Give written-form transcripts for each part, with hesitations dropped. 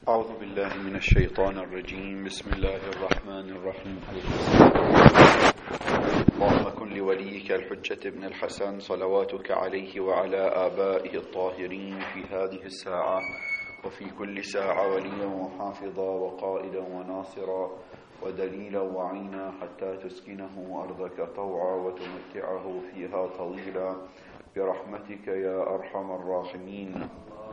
أعوذ بالله من الشيطان الرجيم. بسم الله الرحمن الرحيم. اللهم كن لوليك الحجة ابن الحسن صلواتك عليه وعلى آبائه الطاهرين في هذه الساعة وفي كل ساعة وليا وحافظا وقائدا وناصرا ودليلا وعينا حتى تسكنه أرضك طوعا وتمتعه فيها طويلا برحمتك يا أرحم الراحمين.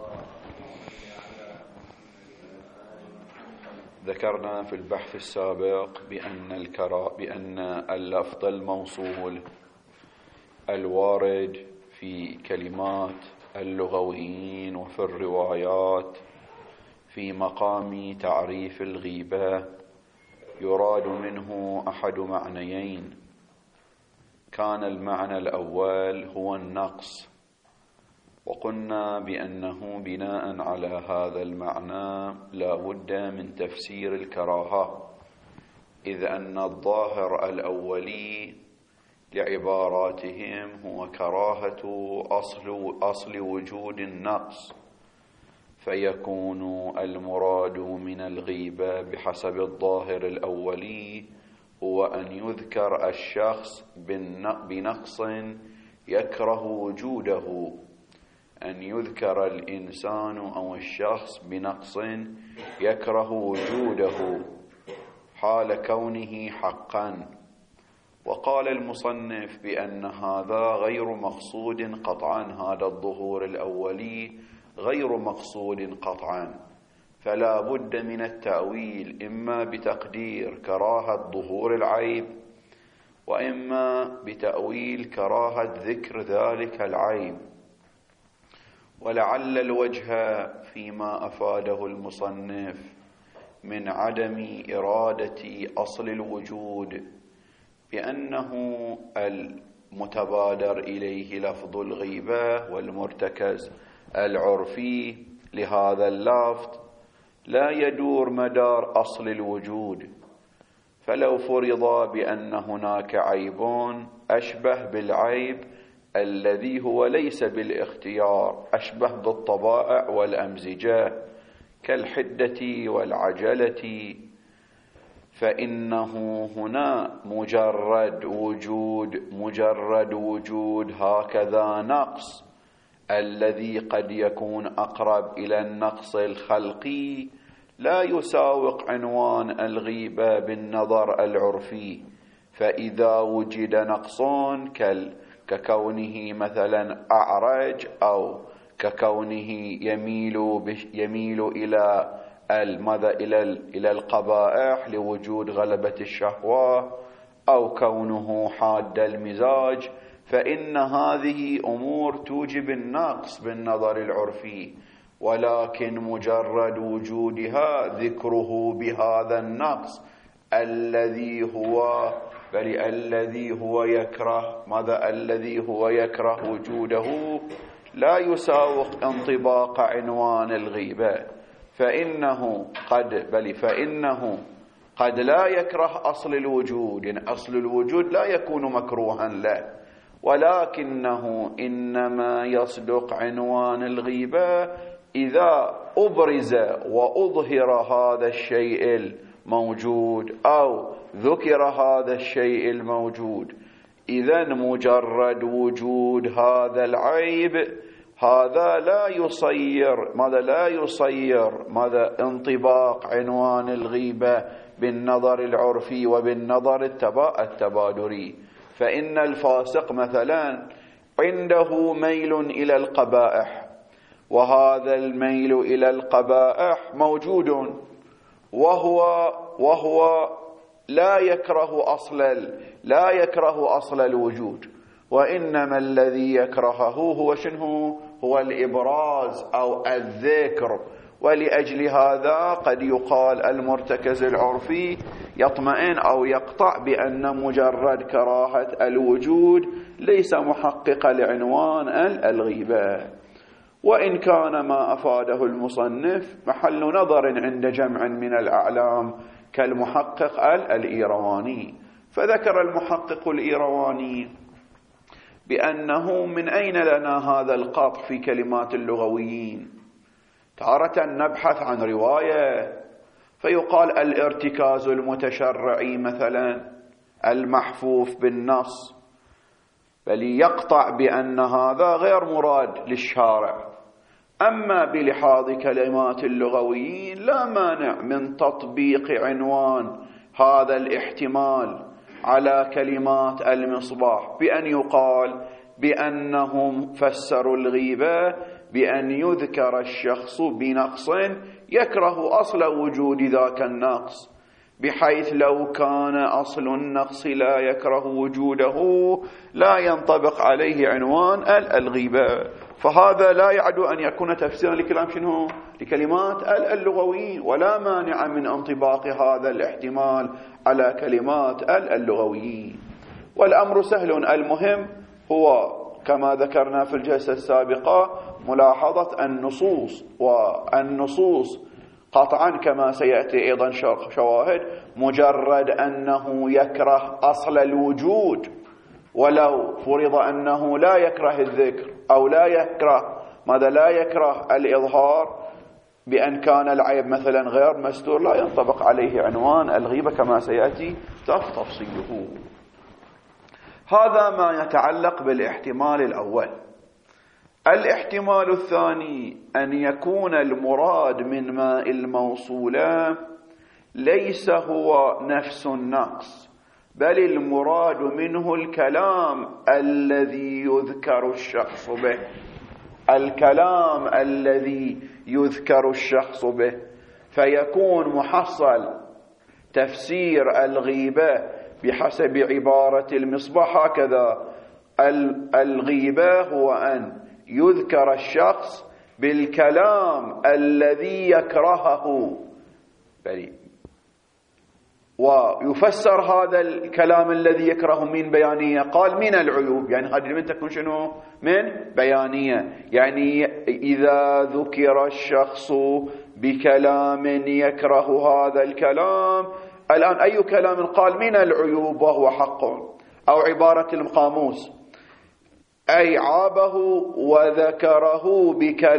ذكرنا في البحث السابق بأن اللفظ الموصول الوارد في كلمات اللغويين وفي الروايات في مقام تعريف الغيبة يراد منه أحد معنيين. كان المعنى الأول هو النقص، وقلنا بأنه بناء على هذا المعنى لا بد من تفسير الكراهة، إذ أن الظاهر الأولي لعباراتهم هو كراهة أصل وجود النقص، فيكون المراد من الغيبة بحسب الظاهر الأولي هو أن يذكر الشخص بنقص يكره وجوده، أن يذكر الإنسان أو الشخص بنقص يكره وجوده حال كونه حقا. وقال المصنف بأن هذا غير مقصود قطعا، هذا الظهور الأولي غير مقصود قطعا، فلا بد من التأويل، إما بتقدير كراهة ظهور العيب، وإما بتأويل كراهة ذكر ذلك العيب. ولعل الوجه فيما أفاده المصنف من عدم إرادة أصل الوجود بأنه المتبادر إليه لفظ الغيبة والمرتكز العرفي لهذا اللفظ لا يدور مدار أصل الوجود. فلو فرض بأن هناك عيب أشبه بالعيب الذي هو ليس بالاختيار، أشبه بالطبائع والأمزجة كالحدة والعجلة، فإنه هنا مجرد وجود هكذا نقص الذي قد يكون أقرب إلى النقص الخلقي لا يساوق عنوان الغيبة بالنظر العرفي. فإذا وجد نقص ككونه مثلا أعرج، أو ككونه يميل إلى القبائح لوجود غلبة الشهوة، أو كونه حاد المزاج، فإن هذه أمور توجب النقص بالنظر العرفي، ولكن مجرد وجودها ذكره بهذا النقص الذي هو يكره الذي هو يكره وجوده لا يساوق انطباق عنوان الغيبة، فإنه قد لا يكره أصل الوجود، يعني أصل الوجود لا يكون مكروها له، ولكنه إنما يصدق عنوان الغيبة إذا أبرز وأظهر هذا الشيء الموجود أو ذكر هذا الشيء الموجود. إذن مجرد وجود هذا العيب هذا لا يصير انطباق عنوان الغيبة بالنظر العرفي وبالنظر التبادري. فإن الفاسق مثلا عنده ميل إلى القبائح، وهذا الميل إلى القبائح موجود، وهو لا يكره أصل الوجود، وإنما الذي يكرهه هو الإبراز أو الذكر. ولأجل هذا قد يقال المرتكز العرفي يطمئن أو يقطع بأن مجرد كراهة الوجود ليس محقق لعنوان الغيبة. وإن كان ما أفاده المصنف محل نظر عند جمع من الأعلام كالمحقق الإيرواني، فذكر المحقق الإيرواني بأنه من أين لنا هذا القطع في كلمات اللغويين؟ تارة نبحث عن رواية فيقال الارتكاز المتشرعي مثلا المحفوف بالنص، بل يقطع بأن هذا غير مراد للشارع. أما بلحاظ كلمات اللغويين لا مانع من تطبيق عنوان هذا الاحتمال على كلمات المصباح بأن يقال بأنهم فسروا الغيبة بأن يذكر الشخص بنقص يكره أصل وجود ذاك النقص، بحيث لو كان أصل النقص لا يكره وجوده لا ينطبق عليه عنوان الغيبة. فهذا لا يعدو أن يكون تفسيرا لكلام شنو؟ لكلمات اللغويين، ولا مانع من انطباق هذا الاحتمال على كلمات اللغويين. والأمر سهل، المهم هو كما ذكرنا في الجلسة السابقة ملاحظة النصوص، والنصوص قطعا كما سيأتي أيضا شواهد مجرد أنه يكره أصل الوجود، ولو فرض أنه لا يكره الذكر أو لا يكره لا يكره الإظهار بأن كان العيب مثلا غير مستور لا ينطبق عليه عنوان الغيبة كما سيأتي تفصيله. هذا ما يتعلق بالاحتمال الأول. الاحتمال الثاني أن يكون المراد من ماء الموصولة ليس هو نفس النقص، بل المراد منه الكلام الذي يذكر الشخص به، الكلام الذي يذكر الشخص به، فيكون محصل تفسير الغيبة بحسب عبارة المصباح هكذا: الغيبة هو أن يذكر الشخص بالكلام الذي يكرهه، ويفسر هذا الكلام الذي يكره من بيانية، قال من العيوب، يعني هذه من تكون شنو؟ من بيانية، يعني إذا ذكر الشخص بكلام يكره هذا الكلام، الآن أي كلام قال من العيوب وهو حق، أو عبارة القاموس أي عابه وذكره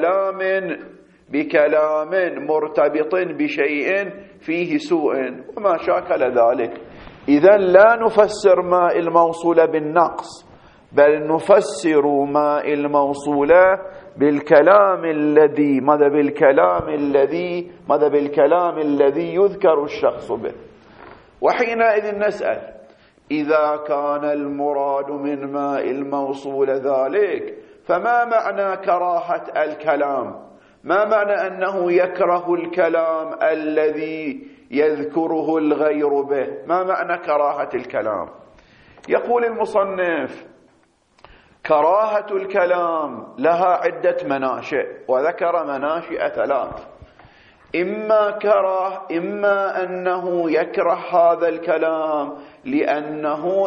بكلام مرتبط بشيء فيه سوء وما شاكل ذلك. إذن لا نفسر ماء الموصولة بالنقص، بل نفسر ماء الموصولة بالكلام الذي يذكر الشخص به. وحينئذ نسأل: إذا كان المراد من ماء الموصول ذلك، فما معنى كراهة الكلام؟ ما معنى أنه يكره الكلام الذي يذكره الغير به؟ ما معنى كراهة الكلام؟ يقول المصنف: كراهة الكلام لها عدة مناشئ، وذكر مناشئ 3. إما أنه يكره هذا الكلام لأنه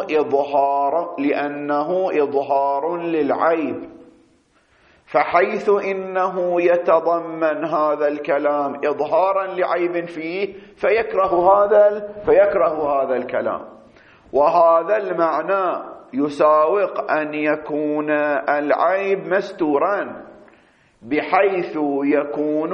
إظهار للعيب، فحيث إنه يتضمن هذا الكلام إظهارا لعيب فيه فيكره هذا الكلام. وهذا المعنى يساوق أن يكون العيب مستورا، بحيث يكون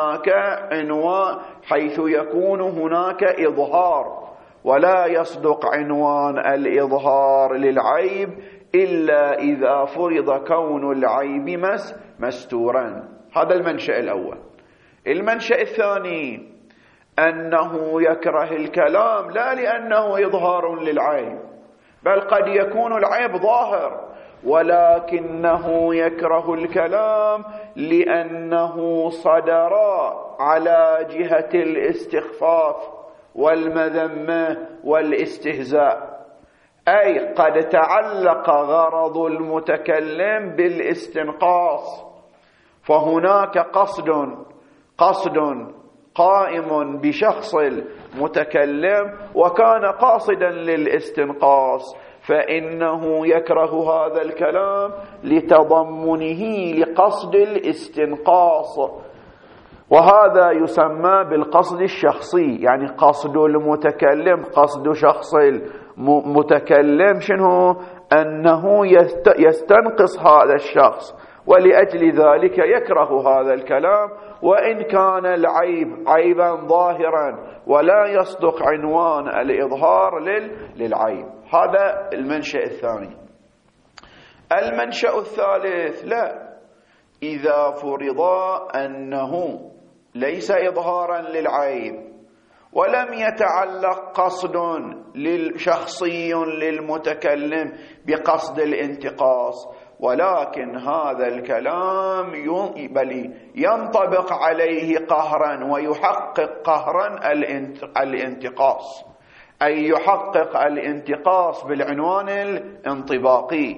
هناك إظهار، ولا يصدق عنوان الإظهار للعيب إلا إذا فرض كون العيب مستورا. هذا المنشأ الأول. المنشأ الثاني أنه يكره الكلام لا لأنه إظهار للعيب، بل قد يكون العيب ظاهر، ولكنه يكره الكلام لأنه صدر على جهة الاستخفاف والمذمة والاستهزاء، أي قد تعلق غرض المتكلم بالاستنقاص، فهناك قصد قائم بشخص المتكلم وكان قاصدا للاستنقاص، فإنه يكره هذا الكلام لتضمنه لقصد الاستنقاص، وهذا يسمى بالقصد الشخصي. يعني قصد المتكلم، قصد شخص المتكلم شنو؟ أنه يستنقص هذا الشخص ولأجل ذلك يكره هذا الكلام وإن كان العيب عيبا ظاهرا ولا يصدق عنوان الإظهار للعيب. هذا المنشأ الثاني. المنشأ الثالث: لا، إذا فرض أنه ليس إظهارا للعيب ولم يتعلق قصد شخصي للمتكلم بقصد الانتقاص، ولكن هذا الكلام ينطبق عليه قهرا ويحقق قهرا الانتقاص، أي يحقق الانتقاص بالعنوان الانطباقي،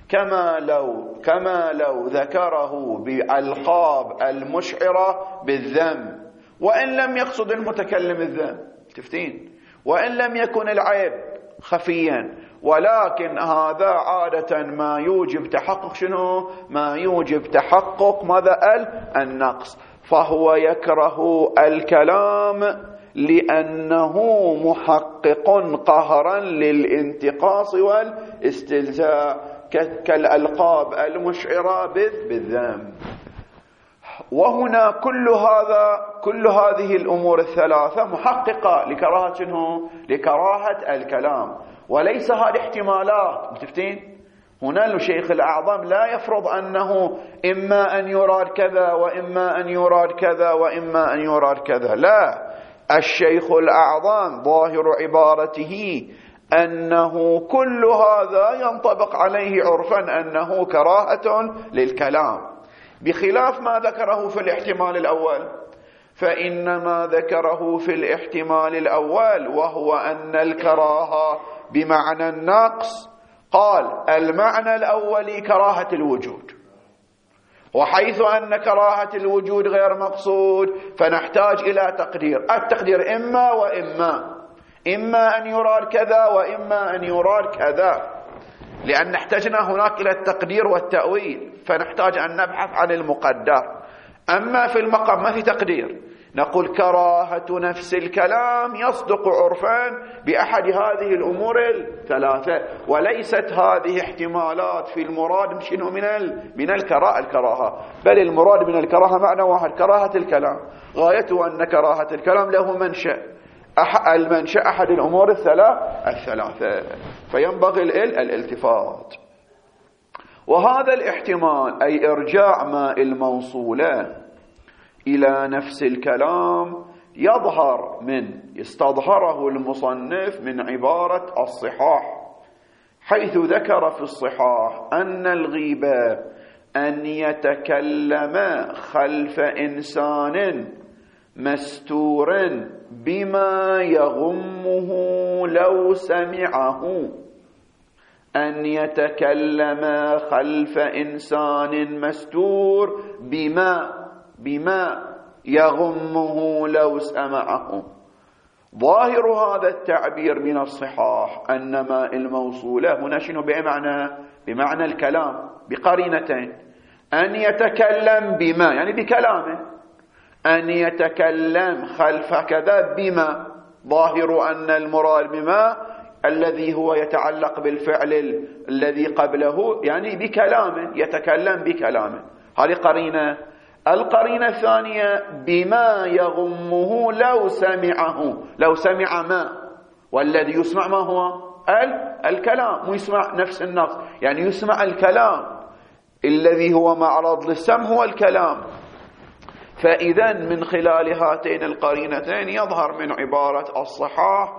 كما لو ذكره بألقاب المشعرة بالذم وإن لم يقصد المتكلم الذم، تفتين، وإن لم يكن العيب خفيا، ولكن هذا عادة ما يوجب تحقق شنو؟ ما يوجب تحقق ماذا؟ النقص. فهو يكره الكلام لأنه محقق قهرا للانتقاص والاستلزاء كالألقاب المشعرة بالذم. وهنا كل هذه الأمور الثلاثة محققة لكراهة شنو؟ لكراهة الكلام، وليس هذه احتمالات. متفتين؟ هنا الشيخ الأعظم لا يفرض أنه إما أن يراد كذا وإما أن يراد كذا وإما أن يراد كذا، لا، الشيخ الأعظم ظاهر عبارته أنه كل هذا ينطبق عليه عرفا أنه كراهة للكلام، بخلاف ما ذكره في الاحتمال الأول. فإن ما ذكره في الاحتمال الأول وهو أن الكراهة بمعنى النقص، قال المعنى الأول كراهة الوجود، وحيث أن كراهة الوجود غير مقصود فنحتاج إلى تقدير. التقدير إما وإما، إما أن يراد كذا وإما أن يراد كذا، لأن احتجنا هناك إلى التقدير والتأويل، فنحتاج أن نبحث عن المقدر. أما في المقام ما في تقدير، نقول كراهة نفس الكلام يصدق عرفان بأحد هذه الأمور الثلاثة، وليست هذه احتمالات في المراد مشينه من الكراهة، بل المراد من الكراهة معنى واحد، كراهة الكلام، غايته أن كراهة الكلام له منشأ، المنشأ أحد الأمور الثلاثة، فينبغي الالتفات. وهذا الاحتمال أي إرجاع ماء الموصولة إلى نفس الكلام يظهر استظهره المصنف من عبارة الصحاح، حيث ذكر في الصحاح أن الغيبة أن يتكلم خلف إنسان مستور بما يغمه لو سمعه، أن يتكلم خلف إنسان مستور بما يغمه لو سمعه. ظاهر هذا التعبير من الصحاح أن ماء الموصولة هنا شنو بمعنى الكلام بقرينتين، أن يتكلم بما يعني بكلامه، أن يتكلم خلف كذا بما، ظاهر أن المراد بما الذي هو يتعلق بالفعل الذي قبله، يعني بكلامه، يتكلم بكلامه، هذه قرينة. القرينة الثانية بما يغمه لو سمعه، لو سمع ما، والذي يسمع ما هو الكلام، مو يسمع نفس النص، يعني يسمع الكلام الذي هو معرض للسمع هو الكلام. فإذا من خلال هاتين القرينتين يظهر من عبارة الصحاح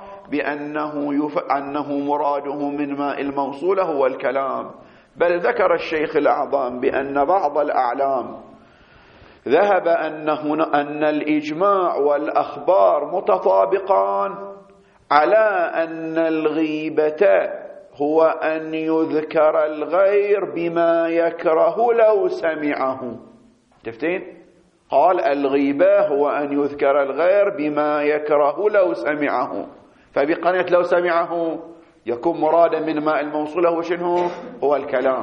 بأنه مراده من ماء الموصولة هو الكلام. بل ذكر الشيخ الأعظم بأن بعض الأعلام ذهب أن الإجماع والأخبار متطابقان على أن الغيبة هو أن يذكر الغير بما يكره لو سمعه. تفتين؟ قال الغيبة هو أن يذكر الغير بما يكره لو سمعه، فبقرينة لو سمعه يكون مرادا من ماء الموصولة هو شنو؟ هو الكلام.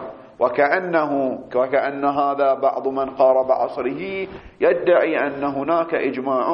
وكأن هذا بعض من قارب عصره يدعي أن هناك إجماع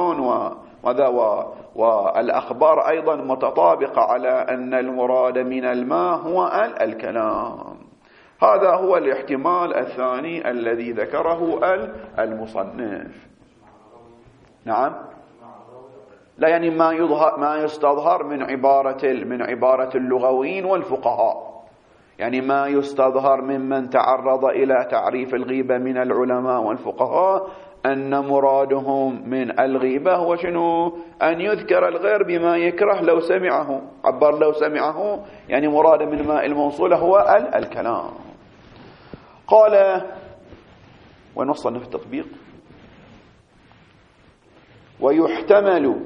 والأخبار أيضا متطابقة على أن المراد من الماء هو الكلام. هذا هو الاحتمال الثاني الذي ذكره المصنف. نعم، لا يعني ما يستظهر من عبارة اللغويين والفقهاء، يعني ما يستظهر ممن تعرض إلى تعريف الغيبة من العلماء والفقهاء أن مرادهم من الغيبة هو شنو؟ أن يذكر الغير بما يكره لو سمعه. عبر لو سمعه يعني مراد من ما الموصولة هو الكلام. قال ونصنا في التطبيق ويحتمل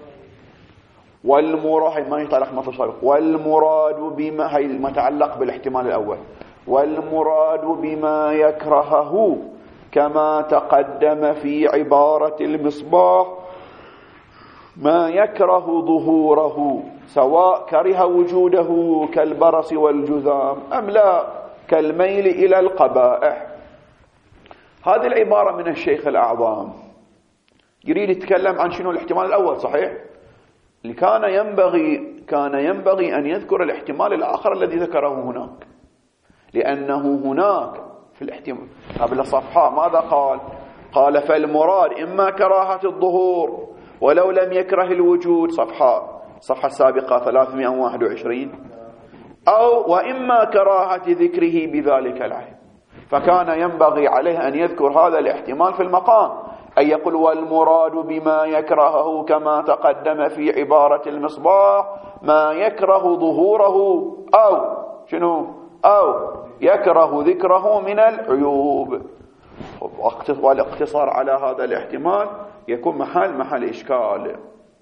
والمراد ما يتعلق مطلب والمراد بما هي المتعلق بالاحتمال الأول، والمراد بما يكرهه كما تقدم في عبارة المصباح ما يكره ظهوره سواء كره وجوده كالبرص والجذام أم لا كالميل إلى القبائح. هذه العبارة من الشيخ الأعظم يريد يتكلم عن شنو الاحتمال الأول، صحيح؟ اللي كان ينبغي أن يذكر الاحتمال الآخر الذي ذكره هناك، لأنه هناك في الاحتمال قبل صفحة ماذا قال فالمراد إما كراهة الظهور ولو لم يكره الوجود، صفحة السابقة 321، أو وإما كراهة ذكره بذلك العيب. فكان ينبغي عليه أن يذكر هذا الاحتمال في المقام، أن يقول والمراد بما يكرهه كما تقدم في عبارة المصباح ما يكره ظهوره أو شنو أو يكره ذكره من العيوب. والاقتصار على هذا الاحتمال يكون محل إشكال.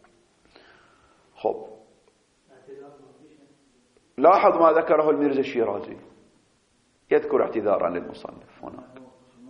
لاحظ ما ذكره الميرزا الشيرازي، يذكر اعتذارا للمصنف هناك.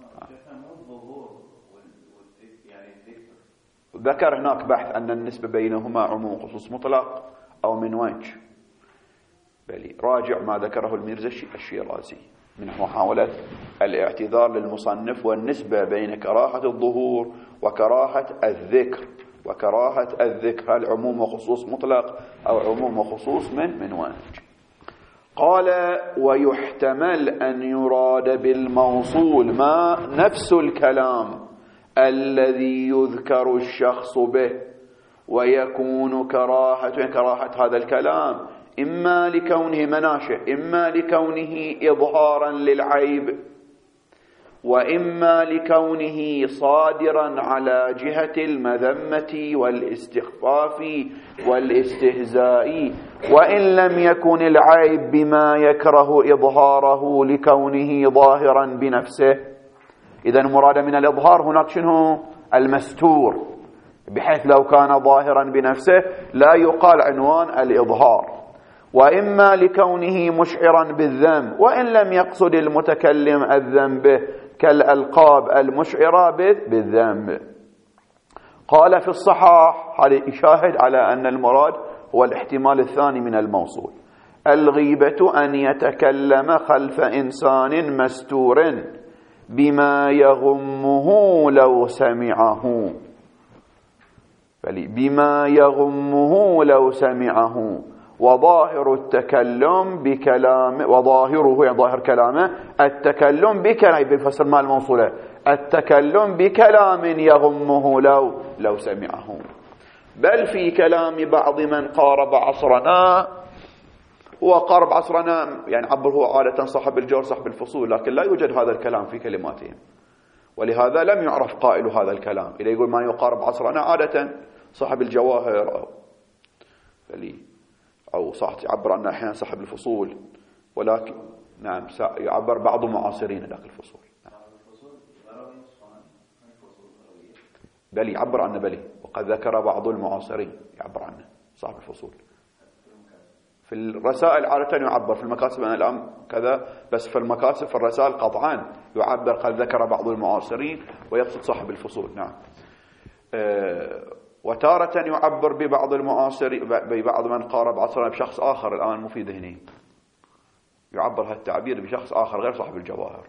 ذكر هناك بحث أن النسبة بينهما عموم وخصوص مطلق أو من وجه، بل راجع ما ذكره الميرزا الشيرازي من محاولة الاعتذار للمصنف والنسبة بين كراهة الظهور وكراهة الذكر. وكراهة الذكر هل عموم وخصوص مطلق أو عموم وخصوص من وجه. قال ويحتمل أن يراد بالموصول ما نفس الكلام الذي يذكر الشخص به، ويكون كراهة هذا الكلام إما لكونه مناشئ، إما لكونه إظهارا للعيب، وإما لكونه صادرا على جهة المذمة والاستخفاف والاستهزاء، وإن لم يكن العيب بما يكره إظهاره لكونه ظاهرا بنفسه. إذن مراد من الإظهار هناك شنو؟ المستور، بحيث لو كان ظاهرا بنفسه لا يقال عنوان الإظهار. وإما لكونه مشعرا بالذنب، وإن لم يقصد المتكلم الذنب كالألقاب المشعرة بالذنب. قال في الصحاح، هذا يشاهد على أن المراد هو الاحتمال الثاني من الموصول، الغيبة أن يتكلم خلف إنسان مستور بما يغمه لو سمعه، بما يغمه لو سمعه، وظاهر التكلم بكلام، وظاهره يعني ظاهر كلامه التكلم بكلام، بالفسر ما الموصولة التكلم بكلام يغمه لو سمعه. بل في كلام بعض من قارب عصرنا، وقارب عصرنا يعني عبر هو عادة صاحب الجور صاحب الفصول، لكن لا يوجد هذا الكلام في كلماتهم، ولهذا لم يعرف قائل هذا الكلام. إذا يقول ما يقارب عصرنا عادة صاحب الجواهر أو صاحب يعبر عنه أحيانا صاحب الفصول، ولكن نعم يعبر بعض معاصرين ذاك الفصول. بل يعبر عنه بلي، وقد ذكر بعض المعاصرين يعبر عنه صاحب الفصول. في الرسائل عادة يعبر، في المكاسب أنا الآن كذا، بس في المكاسب في الرسائل قطعا يعبر قد ذكر بعض المعاصرين ويقصد صاحب الفصول. نعم. وتارة يعبر ببعض المعاصرين، ببعض من قارب عصرنا بشخص آخر الآن مو في ذهني، يعبر هالتعبير بشخص آخر غير صاحب الجواهر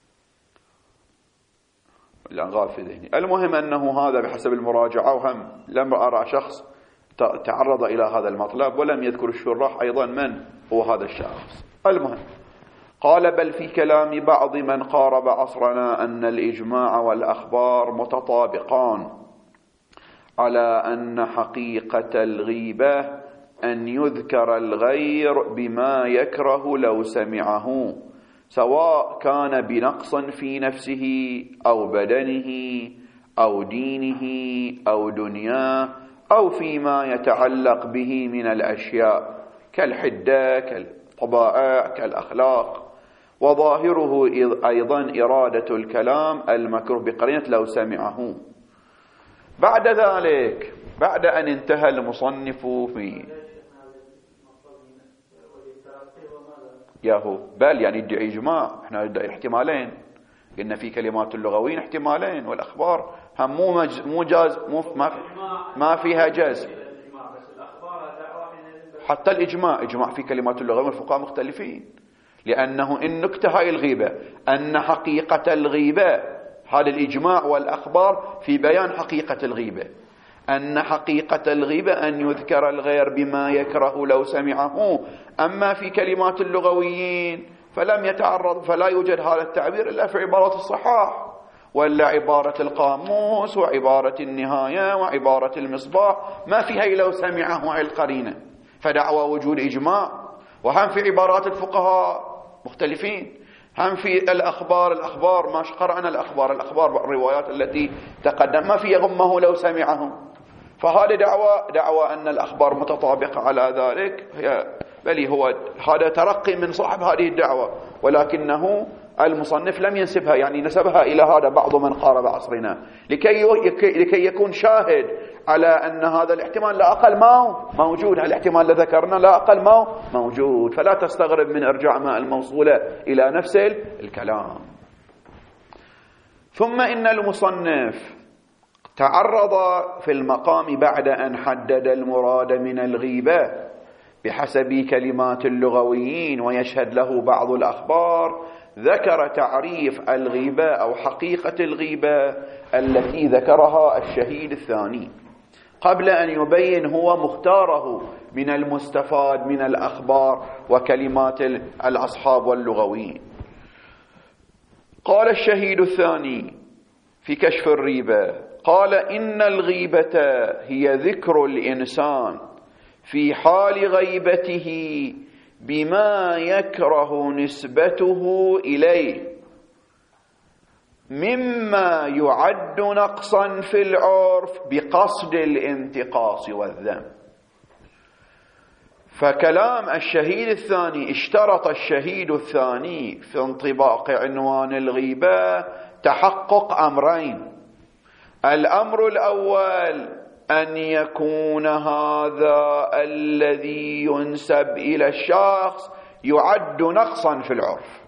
الآن غاب في ذهني. المهم أنه هذا بحسب المراجعة، وهم لم أرى شخص تعرض إلى هذا المطلب، ولم يذكر الشراح أيضا من هو هذا الشخص. المهم قال بل في كلام بعض من قارب عصرنا أن الإجماع والأخبار متطابقان على أن حقيقة الغيبة أن يذكر الغير بما يكره لو سمعه، سواء كان بنقص في نفسه أو بدنه أو دينه أو دنياه أو فيما يتعلق به من الأشياء كالحدة كالطبائع كالأخلاق. وظاهره أيضا إرادة الكلام المكروه بقرينة لو سمعه. بعد ذلك، بعد أن انتهى المصنف في ياهو بل يعني ادعي إجماع، احنا ندعي احتمالين، إن في كلمات اللغويين احتمالين، والأخبار هم مو جاز، ما فيها جاز. حتى الإجماع في كلمات اللغويين والفقهاء مختلفين، لأنه إن نكته هاي الغيبة أن حقيقة الغيبة، هذا الإجماع والأخبار في بيان حقيقة الغيبة، أن حقيقة الغيبة أن يذكر الغير بما يكره لو سمعه. أما في كلمات اللغويين فلم يتعرض، فلا يوجد هذا التعبير إلا في عبارة الصحاح، ولا عبارة القاموس وعبارة النهاية وعبارة المصباح، ما فيها لو سمعه على القرينة. فدعوى وجود إجماع. وهم في عبارات الفقهاء مختلفين، هم في الأخبار ما قرأنا الأخبار الروايات التي تقدم ما في غمه لو سمعه. فهذا دعوى أن الأخبار متطابقة على ذلك، بل هو هذا ترقي من صاحب هذه الدعوة، ولكنه المصنف لم ينسبها، يعني نسبها إلى هذا بعض من قارب عصرنا لكي يكون شاهد على أن هذا الاحتمال لا أقل ما موجود، الاحتمال الذي ذكرنا لا أقل ما موجود، فلا تستغرب من إرجاع ما الموصولة إلى نفس الكلام. ثم إن المصنف تعرض في المقام بعد أن حدد المراد من الغيبة بحسب كلمات اللغويين ويشهد له بعض الأخبار، ذكر تعريف الغيبة أو حقيقة الغيبة التي ذكرها الشهيد الثاني قبل أن يبين هو مختاره من المستفاد من الأخبار وكلمات الأصحاب واللغويين. قال الشهيد الثاني في كشف الريبة، قال إن الغيبة هي ذكر الإنسان في حال غيبته بما يكره نسبته إليه مما يعد نقصا في العرف بقصد الانتقاص والذم. فكلام الشهيد الثاني، اشترط الشهيد الثاني في انطباق عنوان الغيبة تحقق أمرين. الأمر الأول أن يكون هذا الذي ينسب إلى الشخص يعد نقصا في العرف،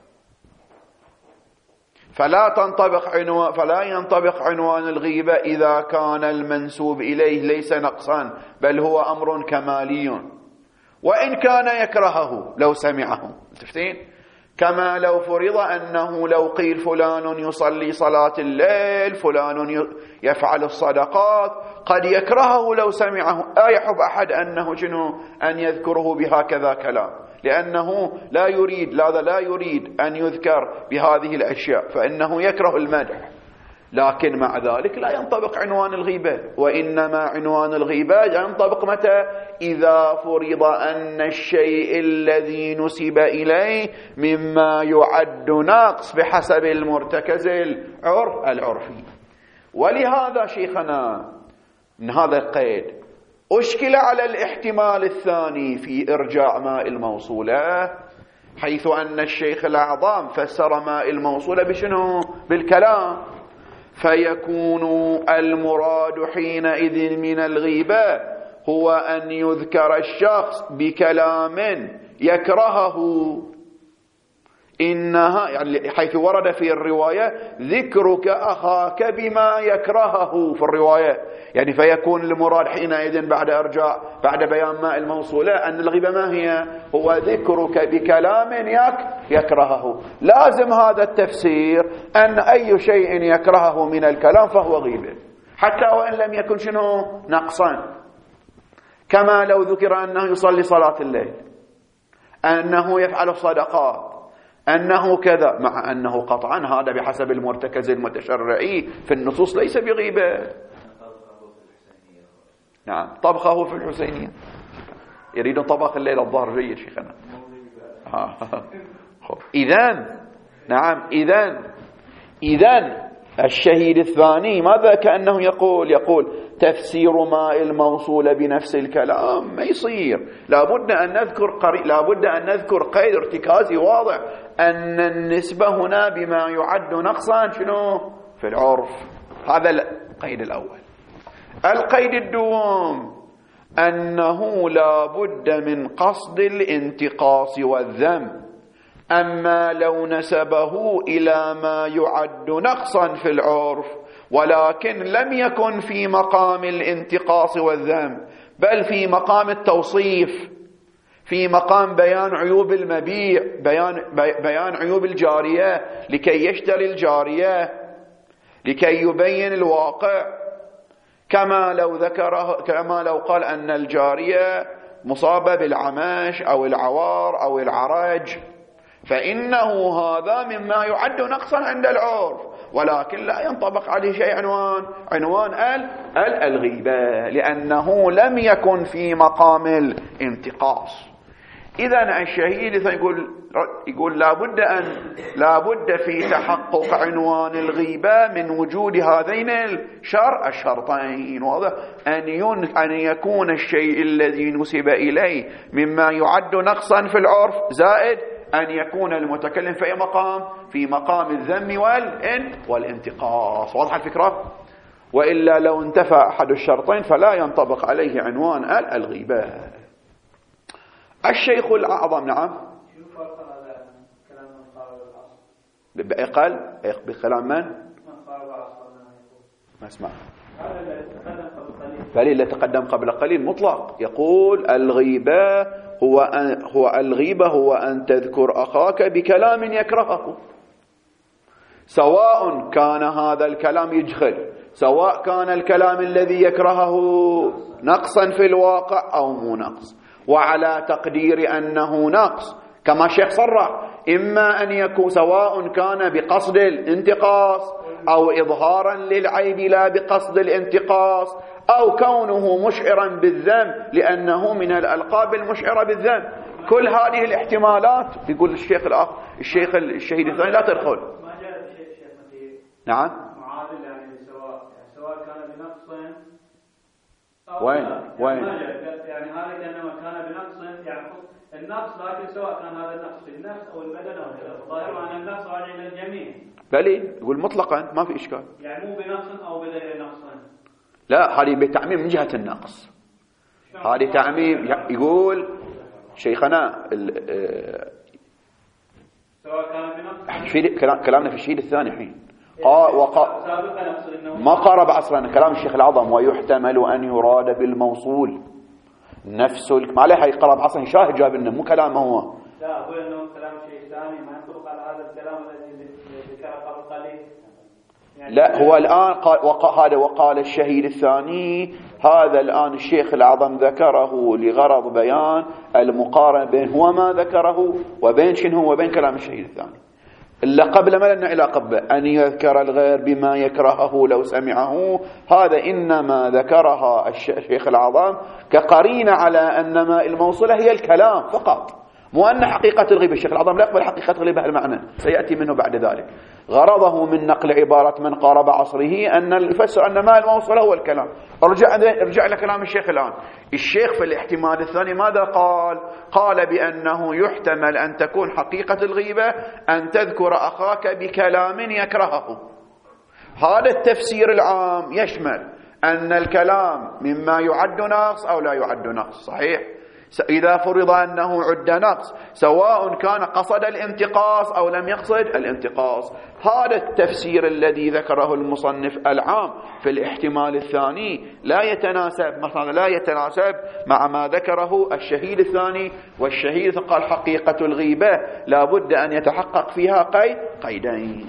فلا ينطبق عنوان الغيبة إذا كان المنسوب إليه ليس نقصا بل هو أمر كمالي، وإن كان يكرهه لو سمعه. تفتين؟ كما لو فرض أنه لو قيل فلان يصلي صلاة الليل، فلان يفعل الصدقات، قد يكرهه لو سمعه. يحب أحد أن يذكره بهكذا كلام، لأنه لا يريد أن يذكر بهذه الأشياء، فإنه يكره المدح. لكن مع ذلك لا ينطبق عنوان الغيبة، وإنما عنوان الغيبة ينطبق متى؟ إذا فرض أن الشيء الذي نسب إليه مما يعد نقص بحسب المرتكز العرفي. ولهذا شيخنا من هذا القيد أشكل على الاحتمال الثاني في إرجاع ماء الموصولة، حيث أن الشيخ الأعظم فسر ماء الموصولة بشنو؟ بالكلام، فيكون المراد حينئذ من الغيبة هو أن يذكر الشخص بكلام يكرهه، إنها يعني حيث ورد في الرواية ذكرك أخاك بما يكرهه في الرواية، يعني فيكون المراد حينئذ بعد بيان ماء الموصولة أن الغيبة ما هي؟ هو ذكرك بكلام يكرهه. لازم هذا التفسير أن أي شيء يكرهه من الكلام فهو غيبة، حتى وإن لم يكن شنو؟ نقصا. كما لو ذكر أنه يصلي صلاة الليل، أنه يفعل الصدقات، أنه كذا، مع أنه قطعا هذا بحسب المرتكز المتشرعي في النصوص ليس بغيبة. نعم، طبخه في الحسينية، يريد طبخ الليل الظهر جيد شيخنا. إذن نعم، إذن الشهيد الثاني ماذا كأنه يقول تفسير ماء الموصول بنفس الكلام ما يصير، لابد أن نذكر قيد ارتكازي واضح، أن النسبة هنا بما يعد نقصا شنو في العرف. هذا القيد الأول. القيد الدوم أنه لابد من قصد الانتقاص والذم، أما لو نسبه إلى ما يعد نقصا في العرف ولكن لم يكن في مقام الانتقاص والذم، بل في مقام التوصيف، في مقام بيان عيوب المبيع، بيان عيوب الجارية لكي يشتري الجارية، لكي يبين الواقع، كما لو قال أن الجارية مصابة بالعمش أو العوار أو العرج، فإنه هذا مما يعد نقصا عند العرف، ولكن لا ينطبق عليه شيء عنوان الغيبة، لأنه لم يكن في مقام الانتقاص. إذن الشهيد يقول لابد في تحقق عنوان الغيبة من وجود هذين الشرطين، واضح؟ أن يكون الشيء الذي نسب إليه مما يعد نقصا في العرف، زائد أن يكون المتكلم في مقام الذم والانتقاص. واضح الفكرة؟ وإلا لو انتفى أحد الشرطين فلا ينطبق عليه عنوان الغيبة. الشيخ الأعظم نعم قال بكلام من؟ ما اسمع فليل تقدم قبل قليل مطلق، يقول الغيبة هو أن تذكر أخاك بكلام يكرهه، سواء كان هذا الكلام يجخل، سواء كان الكلام الذي يكرهه نقصا في الواقع أو مو نقص، وعلى تقدير أنه نقص كما الشيخ صرح، إما أن يكون سواء كان بقصد الانتقاص أو إظهارا للعيب لا بقصد الانتقاص، أو كونه مشعرا بالذنب لأنه من الألقاب المشعرة بالذنب. كل هذه الاحتمالات يقول الشيخ الشهيد الثاني لا تدخل. ما جاء الشيخ نعم معادل يعني سواء كان بنقص أو وين يعني هذا كأنما كان بنقص يعني النقص، لكن سواء كان هذا النقص في النفس أو البدن أو كذا، الظاهر أن النقص راجع إلى الجميع. بلي يقول مطلقا ما في إشكال، يعني مو بنقص أو بدل نقص. لا، هذه بتعميم من جهة النقص، هذه تعميم. يقول شيخنا سواء كان بنقص، كلامنا في الشهيد الثاني حين ما قارب أصلا كلام الشيخ العظم، ويحتمل أن يراد بالموصول نفس ما عليه يقرب أصلا شاهد جاب لنا مو كلامه هو. لا أقول أنه كلام الشيخ الثاني ما ينطبق على هذا الكلام الذي ذكره قبل قليل. لا هو الآن وقال الشهيد الثاني، هذا الآن الشيخ العظم ذكره لغرض بيان المقارنة بين هو ما ذكره وبين شنو وبين كلام الشهيد الثاني. إلا قبل ما لنا علاقة به أن يذكر الغير بما يكرهه لو سمعه، هذا إنما ذكرها الشيخ العظم كقرينة على أن ما الموصلة هي الكلام فقط، مو أن حقيقة الغيبة. الشيخ العظم لا يقبل حقيقة الغيبة المعنى، سيأتي منه بعد ذلك. غرضه من نقل عبارة من قارب عصره أن يفسر أن ما الموصلة هو الكلام. ارجع لكلام الشيخ الآن. الشيخ في الاحتمال الثاني ماذا قال بأنه يحتمل أن تكون حقيقة الغيبة أن تذكر أخاك بكلام يكرهه. هذا التفسير العام يشمل أن الكلام مما يعد نقص أو لا يعد نقص، صحيح؟ إذا فرض أنه عد نقص، سواء كان قصد الانتقاص أو لم يقصد الانتقاص. هذا التفسير الذي ذكره المصنف العام في الاحتمال الثاني لا يتناسب مع ما ذكره الشهيد الثاني. والشهيد قال حقيقة الغيبة لابد أن يتحقق فيها قيدين.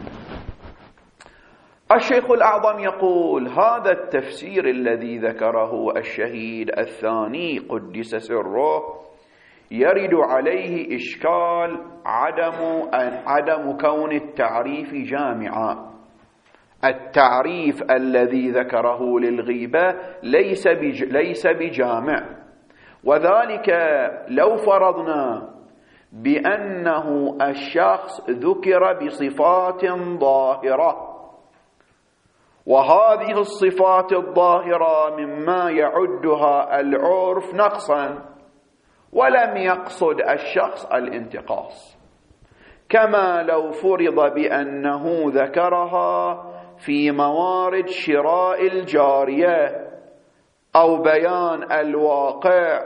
الشيخ الأعظم يقول هذا التفسير الذي ذكره الشهيد الثاني قدس سره يرد عليه إشكال عدم كون التعريف جامعا. التعريف الذي ذكره للغيبة ليس بجامع، وذلك لو فرضنا بأنه الشخص ذكر بصفات ظاهرة، وهذه الصفات الظاهرة مما يعدها العرف نقصا، ولم يقصد الشخص الانتقاص، كما لو فرض بأنه ذكرها في موارد شراء الجارية أو بيان الواقع،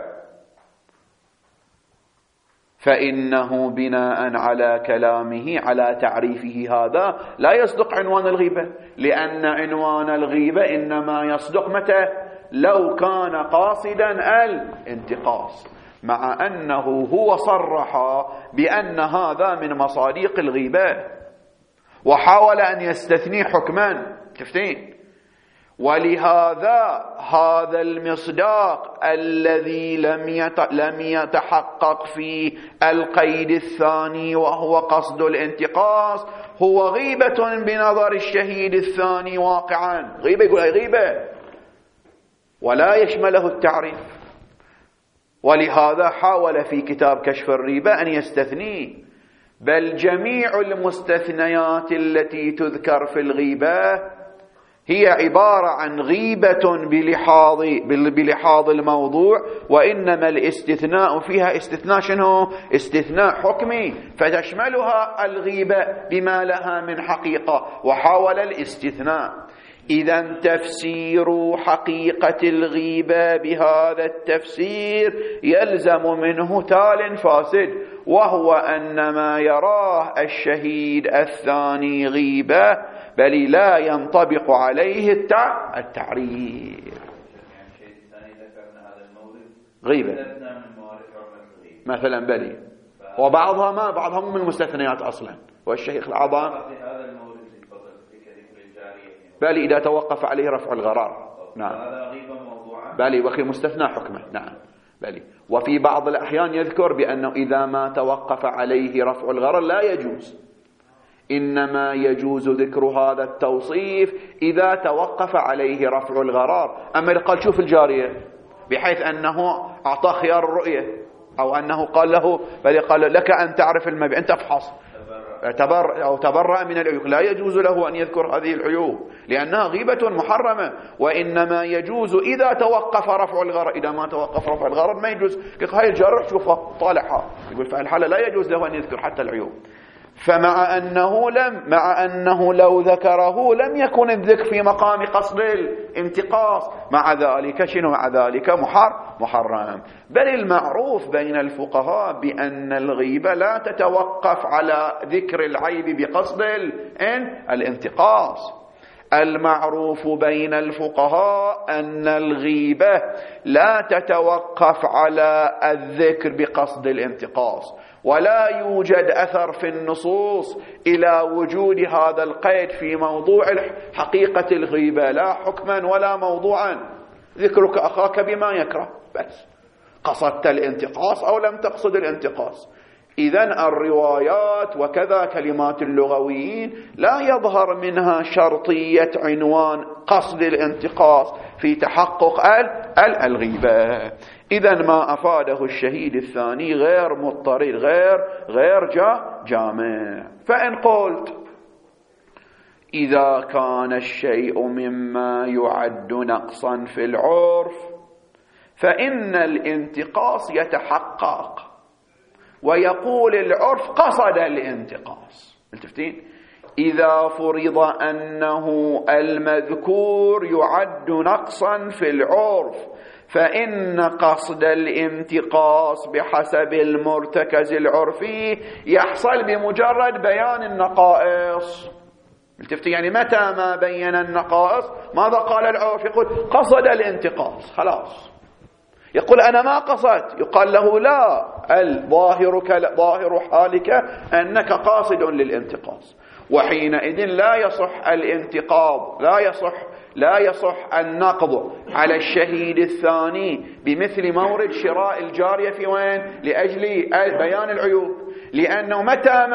فإنه بناء على كلامه على تعريفه هذا لا يصدق عنوان الغيبة، لأن عنوان الغيبة إنما يصدق متى؟ لو كان قاصدا الانتقاص، مع أنه هو صرح بأن هذا من مصادق الغيبة وحاول أن يستثني حكما. شفتين؟ ولهذا هذا المصداق الذي لم يتحقق في القيد الثاني وهو قصد الانتقاص هو غيبة بنظر الشهيد الثاني واقعا. غيبة، يقول أي غيبة، ولا يشمله التعريف. ولهذا حاول في كتاب كشف الريبة أن يستثنيه، بل جميع المستثنيات التي تذكر في الغيبة هي عبارة عن غيبة بلحاظ الموضوع، وإنما الاستثناء فيها استثناء شنو؟ استثناء حكمي، فتشملها الغيبة بما لها من حقيقة، وحاول الاستثناء. إذن تفسير حقيقة الغيبة بهذا التفسير يلزم منه تال فاسد، وهو أن ما يراه الشهيد الثاني غيبة بل لا ينطبق عليه التعريف. غيبة مثلا بلي، وبعضها ما بعضها من المستثنيات أصلا، والشيخ العظام بلي إذا توقف عليه رفع الغرار. نعم بلي، وخي مستثنى حكمه. نعم بلي. وفي بعض الأحيان يذكر بأنه إذا ما توقف عليه رفع الغرار لا يجوز، إنما يجوز ذكر هذا التوصيف إذا توقف عليه رفع الغرار. أما قال شوف الجارية بحيث أنه أعطاه خيار الرؤية، أو أنه قال له بل قال لك أن تعرف المبيع، أنت افحص أو تبرأ من العيوب، لا يجوز له أن يذكر هذه العيوب لأنها غيبة محرمة، وإنما يجوز إذا توقف رفع الغرض. إذا ما توقف رفع الغرض ما يجوز. هاي الجارح شوفها طالعها، يقول فالحالة لا يجوز له أن يذكر حتى العيوب. فمع أنه لو ذكره لم يكن الذكر في مقام قصد الانتقاص، مع ذلك شنو؟ مع ذلك محرم. بل المعروف بين الفقهاء بأن الغيبة لا تتوقف على ذكر العيب بقصد الانتقاص. المعروف بين الفقهاء أن الغيبة لا تتوقف على الذكر بقصد الانتقاص، ولا يوجد أثر في النصوص إلى وجود هذا القيد في موضوع حقيقة الغيبة، لا حكما ولا موضوعا. ذكرك أخاك بما يكره، بس قصدت الانتقاص أو لم تقصد الانتقاص. إذن الروايات وكذا كلمات اللغويين لا يظهر منها شرطية عنوان قصد الانتقاص في تحقق الغيبة. إذن ما أفاده الشهيد الثاني غير مضطرد، غير جامع. فإن قلت إذا كان الشيء مما يعد نقصا في العرف فإن الانتقاص يتحقق، ويقول العرف قصد الانتقاص. التفتين؟ إذا فرض أنه المذكور يعد نقصا في العرف فإن قصد الانتقاص بحسب المرتكز العرفي يحصل بمجرد بيان النقائص. التفتين؟ يعني متى ما بين النقائص ماذا قال العرف؟ يقول قصد الانتقاص، خلاص. يقول أنا ما قصدت، يقال له لا، ظاهر حالك أنك قاصد للانتقاص، وحينئذ لا يصح الانتقاض، لا يصح لا يصح النقض على الشهيد الثاني بمثل مورد شراء الجارية في وين؟ لأجل بيان العيوب، لأنه متى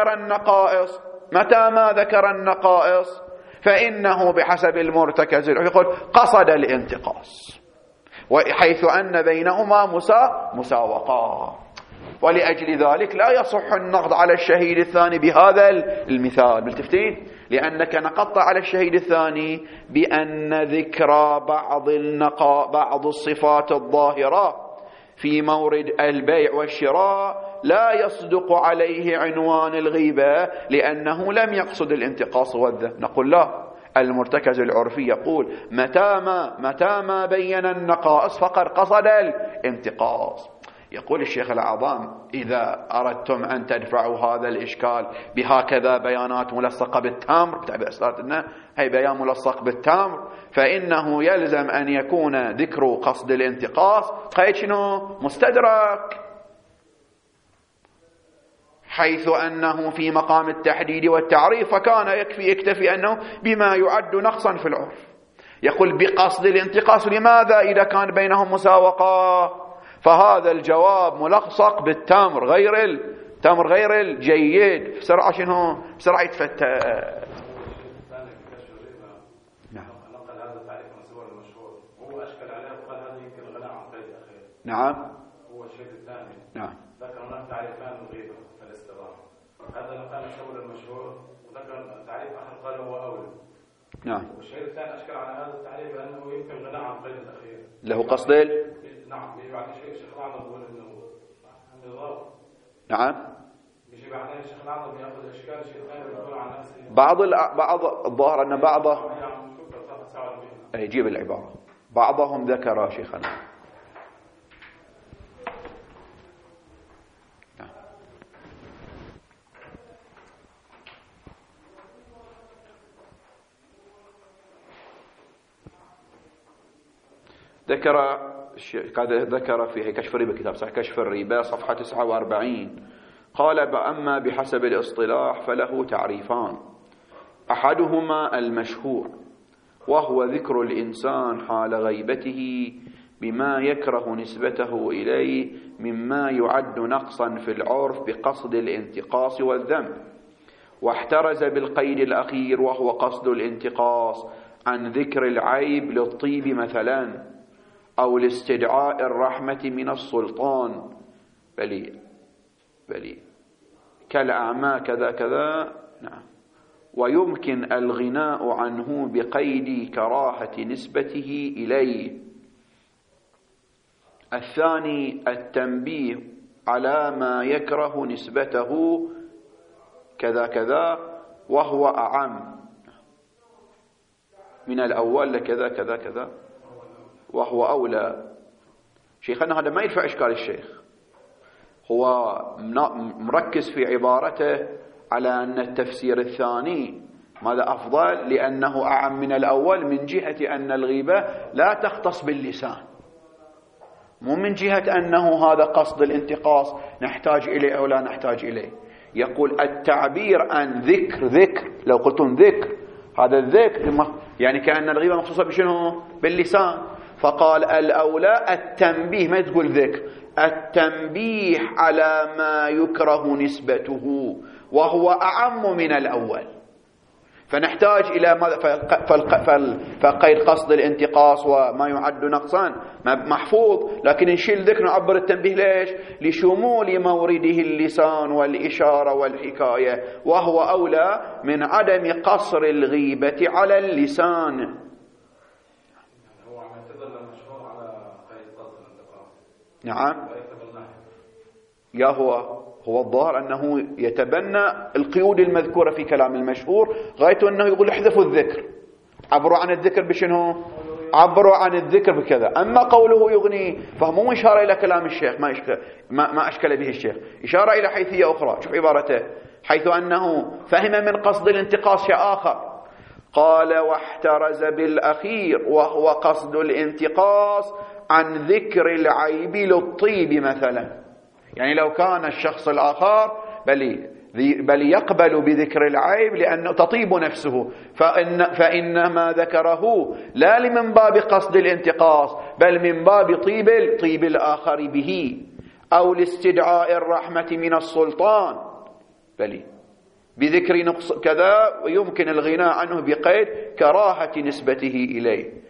ما ذكر النقائص فإنه بحسب المرتكز يقول قصد الانتقاص، وحيث أن بينهما مساوقات، ولأجل ذلك لا يصح النقض على الشهيد الثاني بهذا المثال. بالتفتين لأنك نقضت على الشهيد الثاني بأن ذكر بعض الصفات الظاهرة في مورد البيع والشراء لا يصدق عليه عنوان الغيبة، لأنه لم يقصد الانتقاص والذم. نقول لا، المرتكز العرفي يقول متى ما بين النقائص فقد قصد الانتقاص. يقول الشيخ الأعظم إذا أردتم أن تدفعوا هذا الإشكال بهكذا بيانات ملصقة بالتمر، بتعبير أسرارنا هي بيان ملصق بالتمر، فإنه يلزم أن يكون ذكر قصد الانتقاص قيد شنو؟ مستدرك، حيث أنه في مقام التحديد والتعريف فكان يكتفي أنه بما يعد نقصا في العرف. يقول بقصد الانتقاص، لماذا إذا كان بينهم مساوقة؟ فهذا الجواب ملصق بالتمر غير الجيد، بسرعة شنو؟ بسرعة يتفتت. نعم. نقل هذا التعريف من صور المشهور، هو أشكل عليه وقال هذا يمكن الغناء عن قيد الأخير. نعم. هو الشيء الثاني. نعم. ذكر هناك تعريفان للغيبة والاستراحة. هذا نقل صور المشهور وذكر تعريف آخر قال هو أولى. نعم. والشيء الثاني أشكل على هذا التعريف لأنه يمكن الغناء عن قيد الأخير. له قصد؟ نعم. يعني شيخ الأعظم يقول إنه النظام. نعم. يجي بعدين الشيخ الأعظم يأخذ الأشكال الشيء الثاني ويقول عن نفسه. بعض الظاهر أن بعضه يجيب العبارة، بعضهم ذكر شيخنا. ذكر في كشف الربا، كتاب صحيح كشف الربا صفحة 49، قال أما بحسب الاصطلاح فله تعريفان، أحدهما المشهور وهو ذكر الإنسان حال غيبته بما يكره نسبته إليه مما يعد نقصا في العرف بقصد الانتقاص والذم، واحترز بالقيد الأخير وهو قصد الانتقاص عن ذكر العيب للطيب مثلا أو لاستدعاء الرحمة من السلطان، بلي كالأعمى كذا كذا. نعم. ويمكن الغناء عنه بقيد كراهة نسبته إليه. الثاني التنبيه على ما يكره نسبته كذا كذا وهو أعم من الأول لكذا كذا كذا وهو أولى. شيخنا هذا ما يدفع إشكال الشيخ، هو مركز في عبارته على أن التفسير الثاني ماذا أفضل، لأنه أعم من الأول من جهة أن الغيبة لا تختص باللسان، مو من جهة أنه هذا قصد الانتقاص نحتاج إليه أو لا نحتاج إليه. يقول التعبير عن ذكر لو قلتم ذكر، هذا الذكر يعني كأن الغيبة مخصوصة بشنو؟ باللسان، فقال الأولى التنبيه، ما تقول ذكر، التنبيه على ما يكره نسبته وهو أعم من الأول، فنحتاج إلى فقيد قصد الانتقاص وما يعد نقصان محفوظ، لكن نشيل ذكر نعبر التنبيه ليش؟ لشمول مورده اللسان والإشارة والحكاية، وهو أولى من عدم قصر الغيبة على اللسان. نعم. يا هو الظاهر أنه يتبنى القيود المذكورة في كلام المشهور، غايته أنه يقول احذفوا الذكر، عبروا عن الذكر بشنو؟ عبروا عن الذكر بكذا. أما قوله يغني فهو إشارة إلى كلام الشيخ، ما أشكل به الشيخ، إشارة إلى حيثية أخرى. شوف عبارته، حيث أنه فهم من قصد الانتقاص شيء آخر، قال واحترز بالأخير وهو قصد الانتقاص عن ذكر العيب للطيب مثلا. يعني لو كان الشخص الآخر بل يقبل بذكر العيب لأنه تطيب نفسه، فإنما ذكره لا من باب قصد الانتقاص بل من باب طيب الآخر به، أو لاستدعاء الرحمة من السلطان، بل بذكر نقص كذا ويمكن الغناء عنه بقيد كراهة نسبته إليه.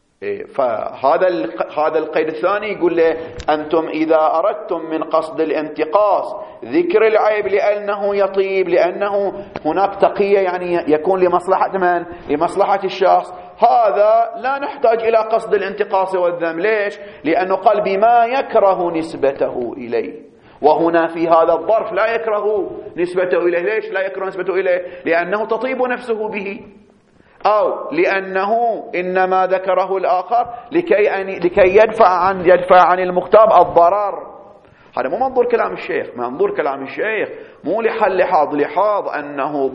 فهذا القيد الثاني يقول له أنتم إذا أردتم من قصد الانتقاص ذكر العيب لأنه يطيب، لأنه هناك تقية يعني يكون لمصلحة من؟ لمصلحة الشخص، هذا لا نحتاج إلى قصد الانتقاص والذم. ليش؟ لأنه قال بما يكره نسبته إليه، وهنا في هذا الظرف لا يكره نسبته إليه. ليش لا يكره نسبته إليه؟ لأنه تطيب نفسه به، أو لأنه إنما ذكره الآخر لكي يدفع عن المغتاب الضرر. هذا مو منظور كلام الشيخ. منظور كلام الشيخ مو لحاظ أنه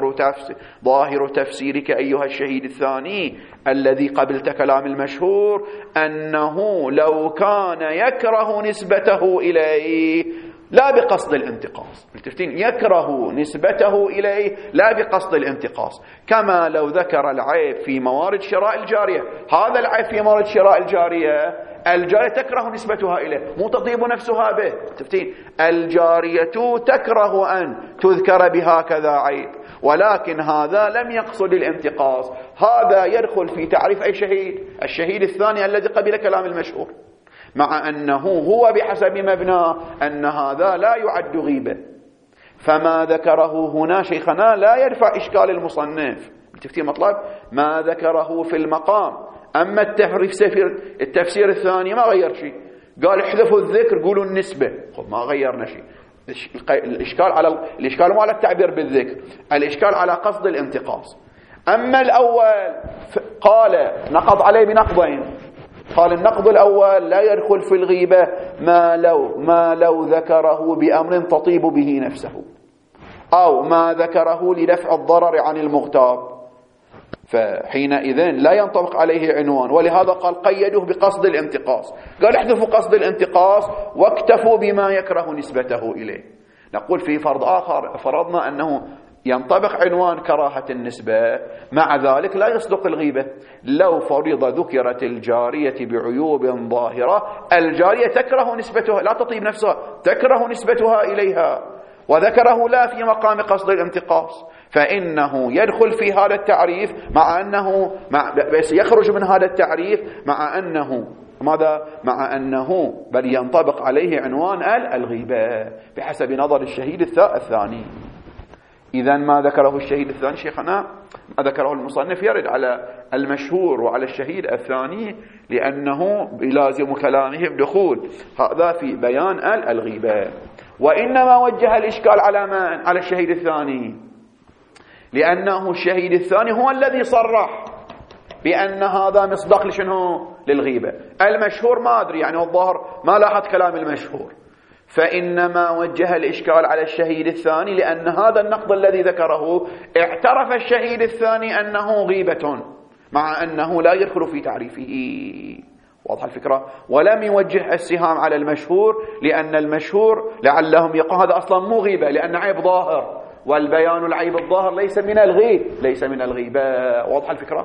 ظاهر تفسيرك أيها الشهيد الثاني الذي قبلت كلام المشهور أنه لو كان يكره نسبته إليه لا بقصد الانتقاص. التفتين يكره نسبته إليه لا بقصد الانتقاص، كما لو ذكر العيب في موارد شراء الجارية. هذا العيب في موارد شراء الجارية تكره نسبتها إليه، مو تطيب نفسها به. التفتين الجارية تكره أن تذكر بهكذا عيب، ولكن هذا لم يقصد الانتقاص. هذا يدخل في تعريف أي شهيد؟ الشهيد الثاني الذي قبل كلام المشهور، مع أنه هو بحسب مبناه أن هذا لا يعد غيبة. فما ذكره هنا شيخنا لا يدفع إشكال المصنف. التفسير مطلب ما ذكره في المقام. أما التفسير الثاني ما غير شيء، قال احذفوا الذكر قولوا النسبة، ما غيرنا شيء. الإشكال مو على التعبير بالذكر، الإشكال على قصد الانتقاص. أما الأول قال نقض عليه بنقضين. قال النقض الأول لا يدخل في الغيبة ما لو ذكره بأمر تطيب به نفسه، أو ما ذكره لدفع الضرر عن المغتاب، فحينئذ لا ينطبق عليه عنوان. ولهذا قال قيدوه بقصد الانتقاص، قال احذفوا قصد الانتقاص واكتفوا بما يكره نسبته إليه. نقول في فرض آخر فرضنا أنه ينطبق عنوان كراهة النسبة، مع ذلك لا يصدق الغيبة. لو فرض ذكرت الجارية بعيوب ظاهرة، الجارية تكره نسبتها، لا تطيب نفسها، تكره نسبتها إليها، وذكره لا في مقام قصد الانتقاص، فإنه يدخل في هذا التعريف مع أنه بس يخرج من هذا التعريف مع أنه ماذا؟ مع أنه بل ينطبق عليه عنوان الغيبة بحسب نظر الشهيد الثاني. إذن ما ذكره الشهيد الثاني شيخنا، ما ذكره المصنف يرد على المشهور وعلى الشهيد الثاني، لأنه يلازم كلامهم دخول هذا في بيان الغيبة. وإنما وجه الإشكال على من؟ على الشهيد الثاني، لأنه الشهيد الثاني هو الذي صرح بأن هذا مصداق لشنو؟ للغيبة. المشهور ما أدري، يعني الظاهر ما لاحظ كلام المشهور، فإنما وجه الإشكال على الشهيد الثاني لأن هذا النقض الذي ذكره اعترف الشهيد الثاني أنه غيبة، مع أنه لا يدخل في تعريفه. واضح الفكرة؟ ولم يوجه السهام على المشهور، لأن المشهور لعلهم يقول هذا أصلا مو غيبة لأن عيب ظاهر، والبيان العيب الظاهر ليس من الغيبة. واضح الفكرة؟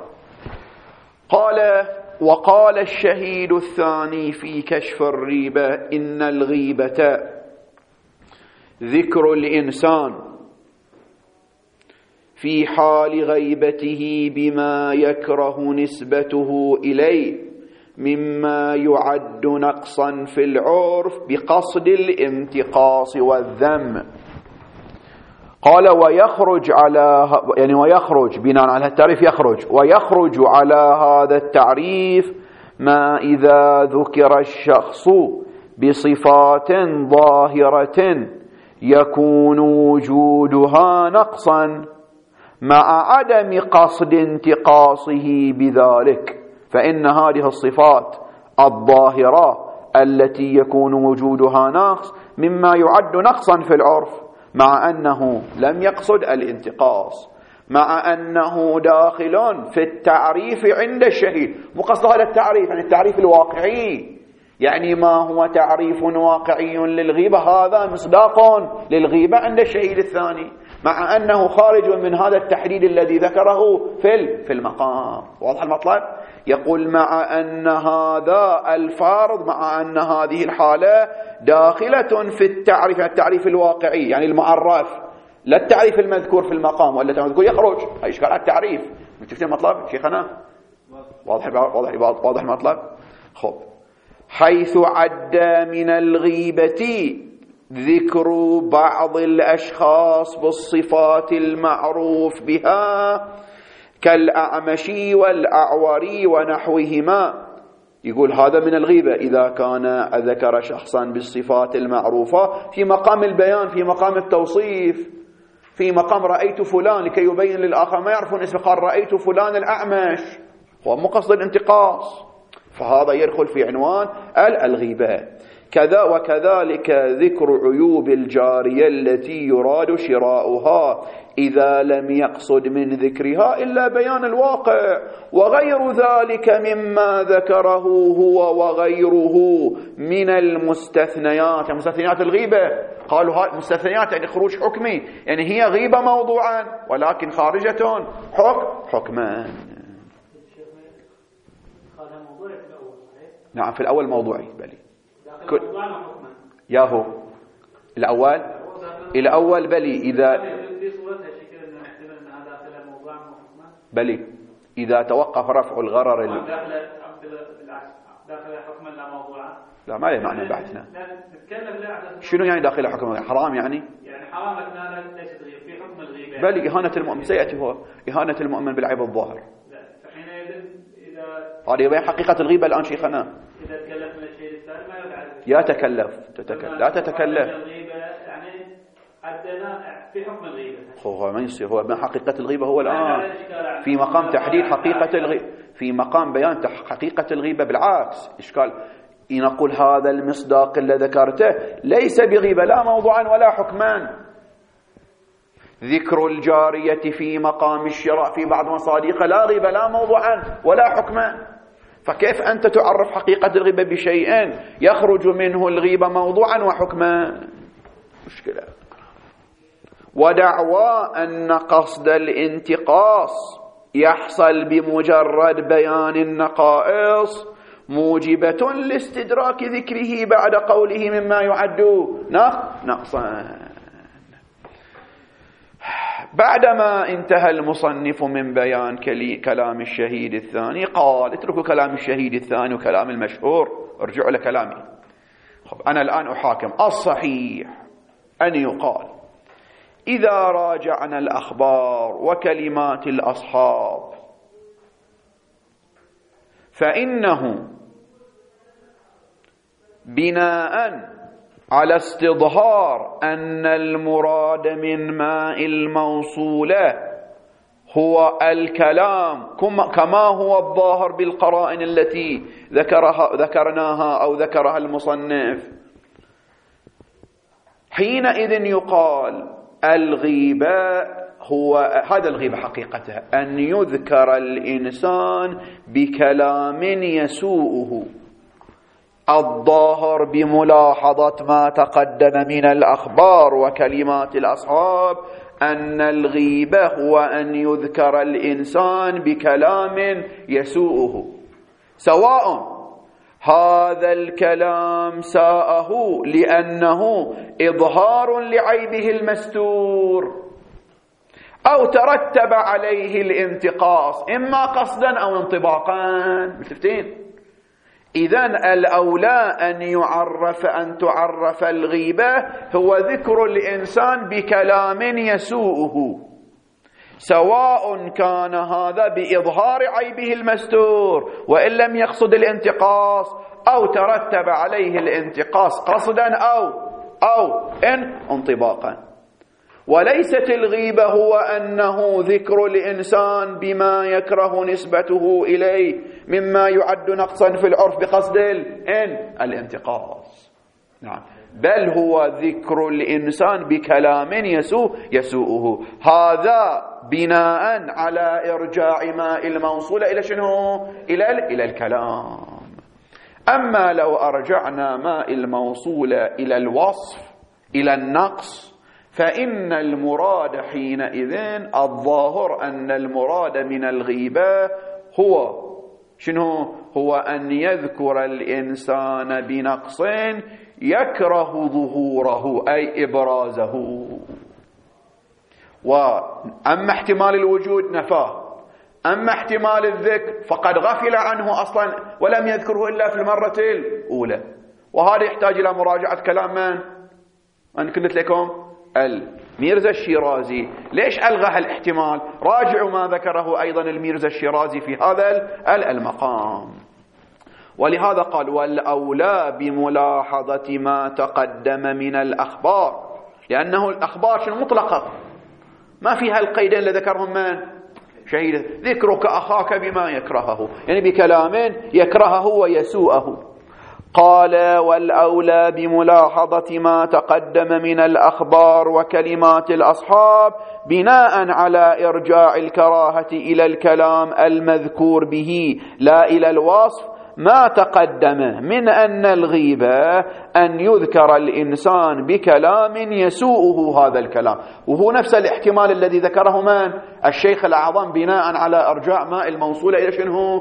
وقال الشهيد الثاني في كشف الريبة إن الغيبة ذكر الإنسان في حال غيبته بما يكره نسبته إليه مما يعد نقصا في العرف بقصد الانتقاص والذم. قال ويخرج بناء على التعريف ويخرج على هذا التعريف ما إذا ذكر الشخص بصفات ظاهرة يكون وجودها نقصا مع عدم قصد انتقاصه بذلك، فإن هذه الصفات الظاهرة التي يكون وجودها نقص مما يعد نقصا في العرف، مع أنه لم يقصد الانتقاص، مع أنه داخل في التعريف عند الشهيد. مقصد هذا التعريف يعني التعريف الواقعي، يعني ما هو تعريف واقعي للغيبة هذا مصداق للغيبة عند الشهيد الثاني، مع أنه خارج من هذا التحديد الذي ذكره في المقام. واضح المطلب؟ يقول مع أن هذا الفرض، مع أن هذه الحالة داخلة في التعريف الواقعي، يعني المعرف، لا التعريف المذكور في المقام، ولا المذكور يخرج أي إشكال على التعريف. شفتوا المطلب شيخنا؟ واضح المطلب؟ خب، حيث عد من الغيبة ذكر بعض الأشخاص بالصفات المعروف بها كالأعمشي والأعوري ونحوهما. يقول هذا من الغيبة إذا كان ذكر شخصا بالصفات المعروفة في مقام البيان، في مقام التوصيف، في مقام رأيت فلان لكي يبين للآخر ما يعرفون اسمه، قال رأيت فلان الأعمش، هو مو قصد الانتقاص، فهذا يدخل في عنوان الغيبة. كذا وكذلك ذكر عيوب الجارية التي يراد شراؤها إذا لم يقصد من ذكرها إلا بيان الواقع، وغير ذلك مما ذكره هو وغيره من المستثنيات. مستثنيات الغيبة قالوا هاي مستثنيات يعني خروج حكمي، يعني هي غيبة موضوعا ولكن خارجة حكما. نعم في الأول موضوعي بلي ياهو الأول بلي إذا توقف رفع الغرر داخل حكما لا موضوعا. لا ما له معنى بحثنا. شنو يعني داخل حكم حرام يعني حرام لكنها ليست غيبة في حكم الغيبة. بل إهانة المؤمن سيأتي هو إهانة المؤمن بالعيب الظاهر. لا فحينئذ إذا هذه يبين حقيقة الغيبة الآن شيخنا. إذا تكلفنا الشيء الثاني ما يدعى. يا لا تتكلف. الغيبة يعني عدنا في حكم الغيبة. هو ما يصير، هو ما حقيقة الغيبة هو الآن في مقام تحديد حقيقة الغيبة، في مقام بيان حقيقة الغيبة. بالعكس إشكال نقول هذا المصداق اللي ذكرته ليس بغيبة لا موضوعا ولا حكمان. ذكر الجارية في مقام الشراء في بعض مصادق لا غيبة لا موضوعا ولا حكمان، فكيف أنت تعرف حقيقة الغيبة بشيء يخرج منه الغيبة موضوعا وحكما؟ مشكلة. ودعوى أن قصد الانتقاص يحصل بمجرد بيان النقائص موجبة لاستدراك ذكره بعد قوله مما يعد نقصا. بعدما انتهى المصنف من بيان كلام الشهيد الثاني قال اتركوا كلام الشهيد الثاني وكلام المشهور ارجعوا لكلامي. أنا الآن أحاكم. الصحيح أن يقال إذا راجعنا الأخبار وكلمات الأصحاب فإنه بناء على استظهار أن المراد من ماء الموصولة هو الكلام كما هو الظاهر بالقرائن التي ذكرناها أو ذكرها المصنف، حينئذ يقال الغيبة هو هذا الغيبة حقيقتها أن يذكر الإنسان بكلام يسوءه الظاهر بملاحظة ما تقدم من الأخبار وكلمات الأصحاب أن الغيبة هو أن يذكر الإنسان بكلام يسوءه، سواء هذا الكلام ساءه لأنه إظهار لعيبه المستور أو ترتب عليه الانتقاص إما قصدا أو انطباقا. متفتين؟ إذن الأولى أن تعرف الغيبة هو ذكر الإنسان بكلام يسوءه، سواء كان هذا بإظهار عيبه المستور وإن لم يقصد الانتقاص أو ترتب عليه الانتقاص قصدا أو انطباقا. وليست الغيبة هو أنه ذكر الإنسان بما يكره نسبته إليه مما يعد نقصا في العرف بقصد الانتقاص. نعم، بل هو ذكر الإنسان بكلام يسوءه، هذا بناء على إرجاع ماء الموصول إلى شنو؟ إلى الكلام. أما لو أرجعنا ما الموصول إلى الوصف إلى النقص فإن المراد حينئذ الظاهر أن المراد من الغيبة هو شنو؟ هو أن يذكر الإنسان بنقص يكره ظهوره أي إبرازه. وأما احتمال الوجود نفاه، أما احتمال الذكر فقد غفل عنه أصلا ولم يذكره إلا في المرة الأولى. وهذا يحتاج إلى مراجعة كلام من؟ أنا قلت لكم الميرزا الشيرازي. ليش ألغى الاحتمال؟ راجعوا ما ذكره أيضا الميرزا الشيرازي في هذا المقام. ولهذا قال والأولى بملاحظة ما تقدم من الأخبار، لأنه الأخبار شنو مطلقة ما فيها القيدين اللي ذكرهم من شهيد ذكرك أخاك بما يكرهه، يعني بكلام يكرهه ويسوءه. قال والأولى بملاحظة ما تقدم من الأخبار وكلمات الأصحاب بناء على إرجاع الكراهة إلى الكلام المذكور به لا إلى الوصف ما تقدم من أن الغيبة أن يذكر الإنسان بكلام يسوءه هذا الكلام. وهو نفس الاحتمال الذي ذكره من الشيخ الأعظم بناء على إرجاع ما الموصول إلى شنو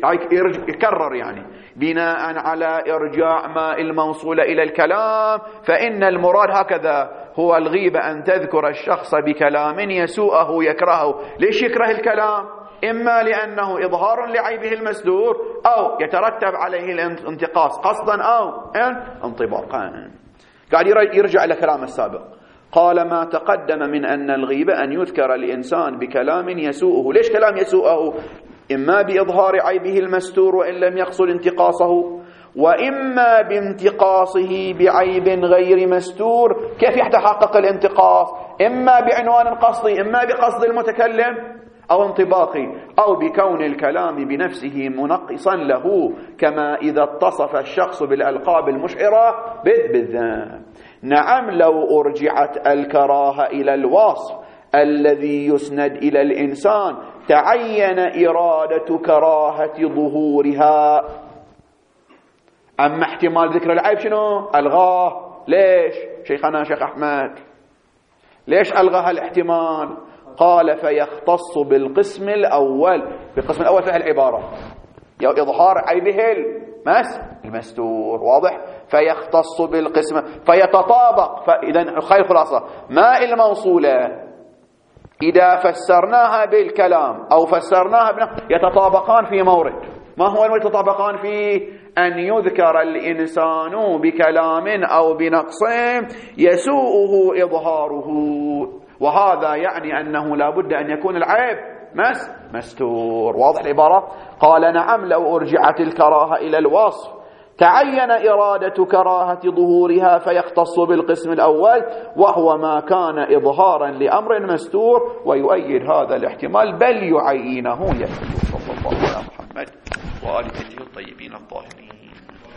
يكرر، يعني بناء على إرجاع ما الموصول إلى الكلام فإن المراد هكذا هو الغيبة أن تذكر الشخص بكلام يسوءه يكرهه. ليش يكره الكلام؟ إما لأنه إظهار لعيبه المستور أو يترتب عليه الانتقاص قصدا أو انطباقا. قاعد يرجع إلى كلام السابق. قال ما تقدم من أن الغيبة أن يذكر الإنسان بكلام يسوءه. ليش كلام يسوءه؟ إما بإظهار عيبه المستور وإن لم يقصد انتقاصه، وإما بانتقاصه بعيب غير مستور. كيف يتحقق الانتقاص؟ إما بعنوان قصدي، إما بقصد المتكلم أو انطباقي، أو بكون الكلام بنفسه منقصا له كما إذا اتصف الشخص بالألقاب المشعرة بالذنب. نعم لو أرجعت الكراهة إلى الوصف الذي يسند إلى الإنسان تعين إرادة كراهة ظهورها. أما احتمال ذكر العيب شنو؟ ألغاه. ليش شيخنا شيخ أحمد؟ ليش ألغاها الاحتمال؟ قال فيختص بالقسم الأول. بالقسم الأول فيها العبارة إظهار عيبه المستور، واضح؟ فيختص بالقسم فيتطابق. فإذا خير خلاصة ما الموصولة إذا فسرناها بالكلام أو فسرناها يتطابقان في مورد. ما هو المتطابقان فيه؟ أن يذكر الإنسان بكلام أو بنقص يسوءه إظهاره، وهذا يعني أنه لا بد أن يكون العيب مستور. واضح العبارة؟ قال نعم لو أرجعت الكراهة إلى الوصف تعين إرادة كراهة ظهورها فيختص بالقسم الأول وهو ما كان إظهارا لأمر مستور، ويؤيد هذا الاحتمال بل يعينه يكفي. صلى الله على محمد وآل بيته الطيبين الطاهرين.